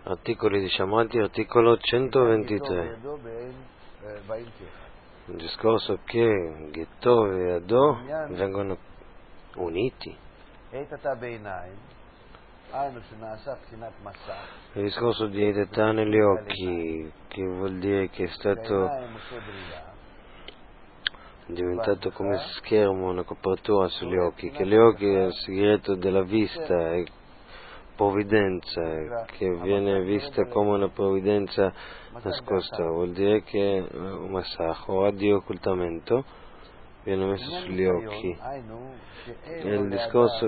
Articoli di Shammati, articolo 123. Il discorso che Ghetto e Adò vengono uniti. Il discorso di Eitatà negli occhi, che vuol dire che è stato diventato come schermo, una copertura sugli occhi, che gli occhi è il segreto della vista, è provvidenza, che viene vista come una provvidenza nascosta, vuol dire che un massacro o di occultamento viene messo sugli occhi. E il discorso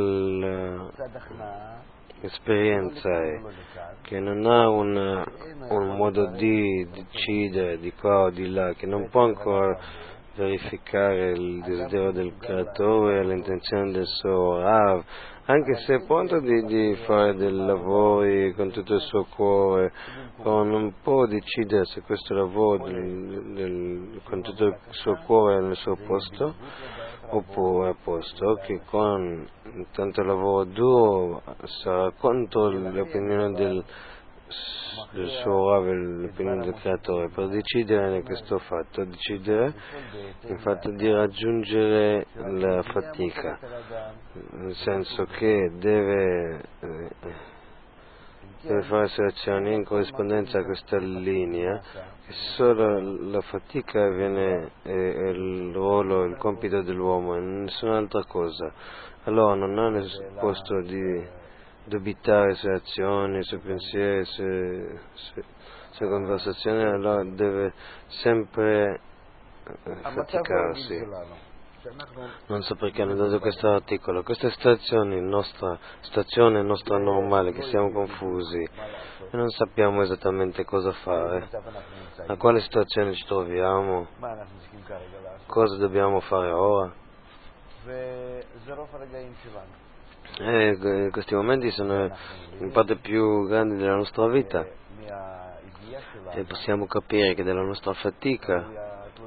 dell'esperienza è che non ha un modo di decidere di qua o di là, che non può ancora verificare il desiderio del creatore e l'intenzione del suo Rav, anche se è pronto di fare dei lavori con tutto il suo cuore, però non può decidere se questo lavoro con tutto il suo cuore è nel suo posto oppure a posto, che con tanto lavoro duro sarà contro l'opinione del suo Rav, l'opinione del creatore, per decidere in questo fatto, decidere il fatto di raggiungere la fatica, nel senso che deve fare selezioni in corrispondenza a questa linea, che solo la fatica è il ruolo, il compito dell'uomo e nessun'altra cosa. Allora non ha nessun posto di dubitare sulle azioni, sui pensieri, sulle conversazioni, allora deve sempre faticarsi. Non so perché hanno dato questo articolo. Questa situazione nostra normale, che siamo confusi e non sappiamo esattamente cosa fare, a quale situazione ci troviamo, cosa dobbiamo fare ora. Questi momenti sono in parte più grandi della nostra vita e possiamo capire che dalla nostra fatica,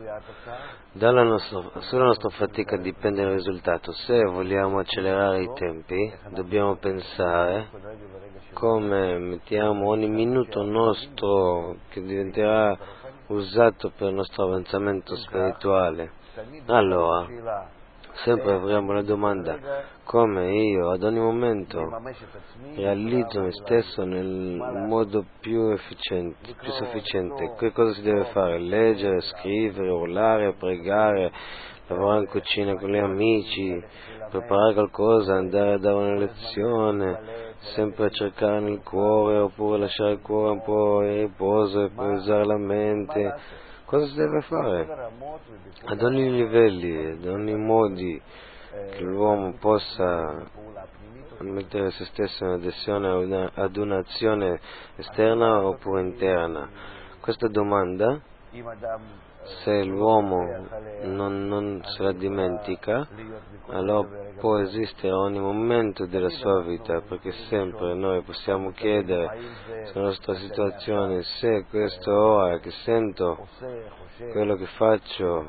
sulla nostra fatica dipende il risultato. Se vogliamo accelerare i tempi, dobbiamo pensare come mettiamo ogni minuto nostro che diventerà usato per il nostro avanzamento spirituale. Allora sempre avremo la domanda: come io ad ogni momento realizzo me stesso nel modo più sufficiente? Che cosa si deve fare? Leggere, scrivere, urlare, pregare, lavorare in cucina con gli amici, preparare qualcosa, andare a dare una lezione, sempre cercare nel cuore, oppure lasciare il cuore un po' in riposo e poi usare la mente. Cosa si deve fare? Ad ogni livelli, ad ogni modi che l'uomo possa mettere se stesso in adesione ad un'azione esterna oppure interna. Questa domanda, se l'uomo non se la dimentica, allora può esistere a ogni momento della sua vita, perché sempre noi possiamo chiedere sulla nostra situazione: se questo ora che sento, quello che faccio,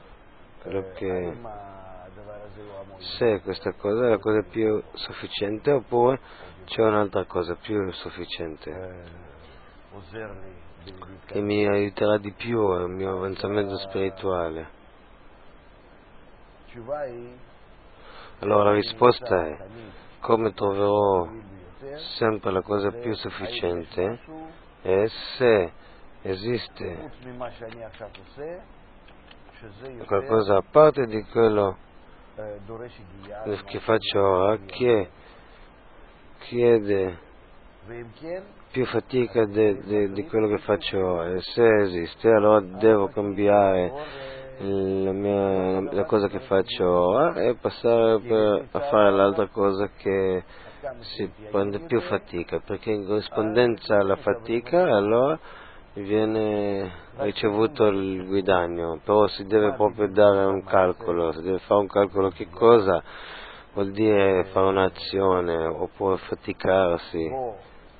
se questa cosa è la cosa più sufficiente oppure c'è un'altra cosa più sufficiente che mi aiuterà di più al mio avanzamento spirituale. Allora la risposta è: come troverò sempre la cosa più sufficiente è se esiste qualcosa a parte di quello che faccio ora che chiede più fatica di quello che faccio ora, e se esiste allora devo cambiare la cosa che faccio ora e passare a fare l'altra cosa che si prende più fatica, perché in corrispondenza alla fatica allora viene ricevuto il guadagno. Però si deve proprio dare un calcolo, si deve fare un calcolo che cosa vuol dire fare un'azione oppure faticarsi,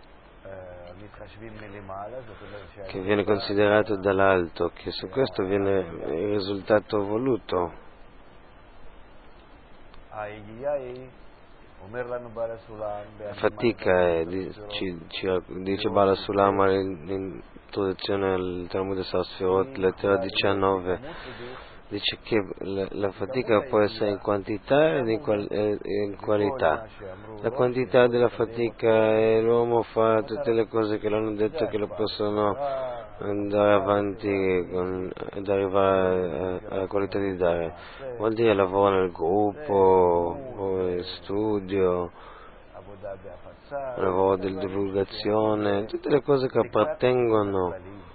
che viene considerato dall'alto, che su questo viene il risultato voluto. La fatica è, ci dice Bala Sulam all'introduzione al Talmud Sasfirot, lettera 19, dice che la fatica può essere in quantità e in qualità. La quantità della fatica è l'uomo fa tutte le cose che l'hanno detto che lo possono andare avanti ed arrivare alla qualità di dare. Vuol dire lavoro nel gruppo, studio, lavoro di divulgazione, tutte le cose che appartengono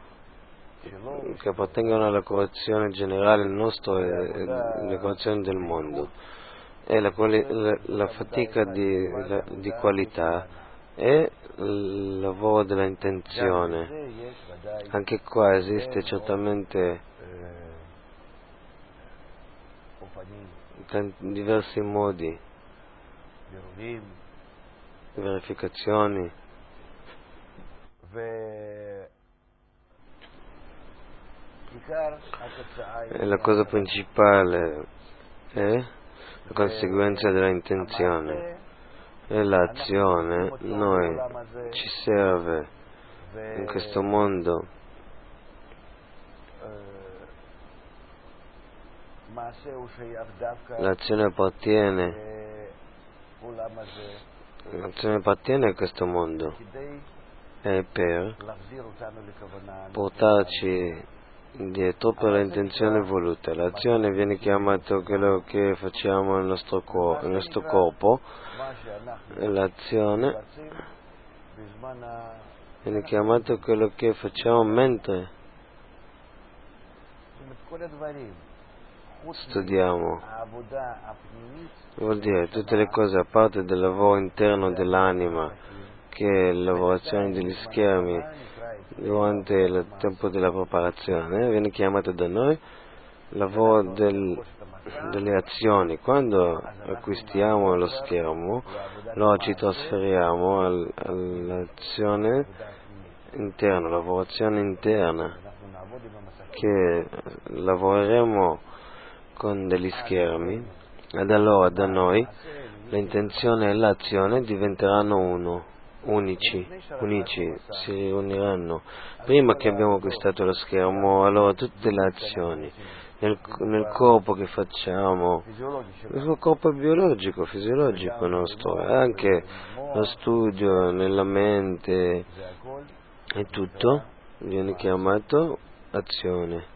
alla correzione generale nostra e alla correzione del mondo. E la fatica di qualità è il lavoro della intenzione. Anche qua esiste certamente diversi modi, verificazioni. E la cosa principale è la conseguenza della intenzione e l'azione. Noi ci serve in questo mondo l'azione appartiene a questo mondo e per portarci dietro per l'intenzione voluta. L'azione viene chiamata quello che facciamo nel nostro corpo, e l'azione viene chiamato quello che facciamo mentre studiamo. Vuol dire tutte le cose a parte del lavoro interno dell'anima, che è la lavorazione degli schermi durante il tempo della preparazione, viene chiamato da noi lavoro delle azioni. Quando acquistiamo lo schermo, allora ci trasferiamo all'azione interna, lavorazione interna, che lavoreremo con degli schermi, ed allora da noi l'intenzione e l'azione diventeranno unici, si riuniranno. Prima che abbiamo acquistato lo schermo, allora tutte le azioni nel corpo che facciamo, il corpo biologico, fisiologico nostro, anche lo studio nella mente e tutto viene chiamato azione.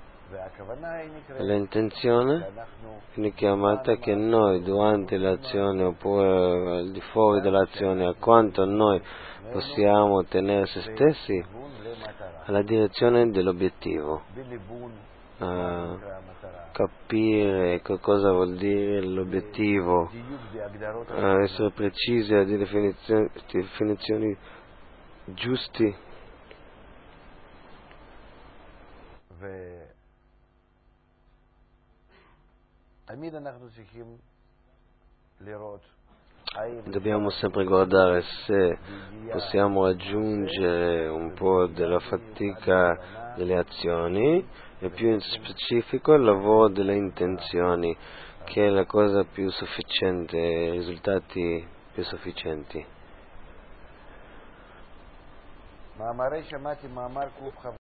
E l'intenzione viene chiamata che noi durante l'azione oppure al di fuori dell'azione, a quanto noi possiamo tenere se stessi alla direzione dell'obiettivo, a capire che cosa vuol dire l'obiettivo, a essere precisi, a dire definizioni giusti. Dobbiamo sempre guardare se possiamo raggiungere un po' della fatica delle azioni e più in specifico il lavoro delle intenzioni, che è la cosa più sufficiente, i risultati più sufficienti.